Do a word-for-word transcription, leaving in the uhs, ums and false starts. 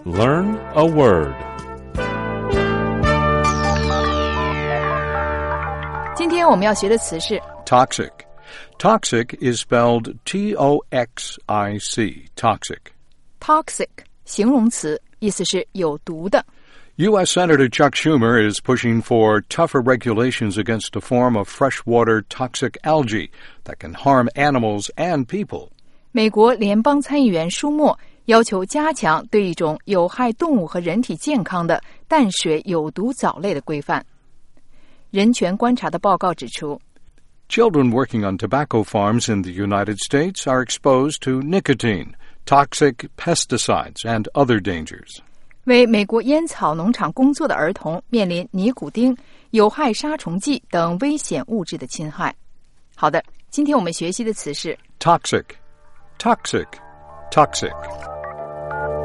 Learn a word. 今天我们要学的词是 Toxic. Toxic is spelled T O X I C. Toxic. toxic 形容词，意思是有毒的。 U S Senator Chuck Schumer is pushing for tougher regulations against a form of freshwater toxic algae that can harm animals and people. 美国联邦参议员舒默要求加强对一种有害动物和人体健康的淡水有毒藻类的规范。人权观察的报告指出 Children working on tobacco farms in the United States are exposed to nicotine, toxic pesticides, and other dangers. 为美国烟草农场工作的儿童面临尼古丁、有害杀虫剂等危险物质的侵害。好的，今天我们学习的词是 Toxic. Toxic. Toxic.